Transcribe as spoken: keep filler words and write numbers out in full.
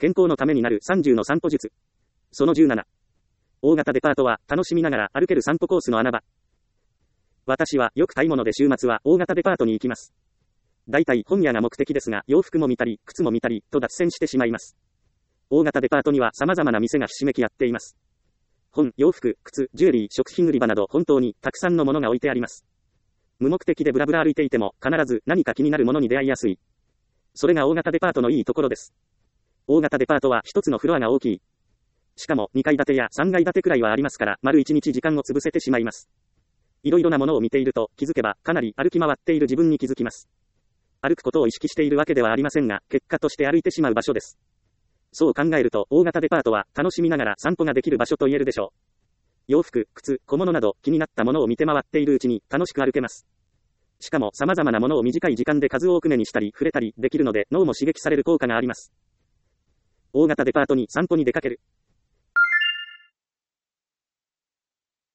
健康のためになるさんじゅうの散歩術。そのじゅうなな。大型デパートは楽しみながら歩ける散歩コースの穴場。私はよく買い物で週末は大型デパートに行きます。だいたい本屋が目的ですが、洋服も見たり、靴も見たり、と脱線してしまいます。大型デパートには様々な店がひしめき合っています。本、洋服、靴、ジュエリー、食品売り場など本当にたくさんのものが置いてあります。無目的でブラブラ歩いていても必ず何か気になるものに出会いやすい。それが大型デパートのいいところです。大型デパートは一つのフロアが大きい。しかもにかい建てやさんがい建てくらいはありますから、丸いちにち時間を潰せてしまいます。いろいろなものを見ていると気づけばかなり歩き回っている自分に気づきます。歩くことを意識しているわけではありませんが、結果として歩いてしまう場所です。そう考えると大型デパートは楽しみながら散歩ができる場所と言えるでしょう。洋服、靴、小物など気になったものを見て回っているうちに楽しく歩けます。しかも様々なものを短い時間で数多く目にしたり触れたりできるので脳も刺激される効果があります。大型デパートに散歩に出かける。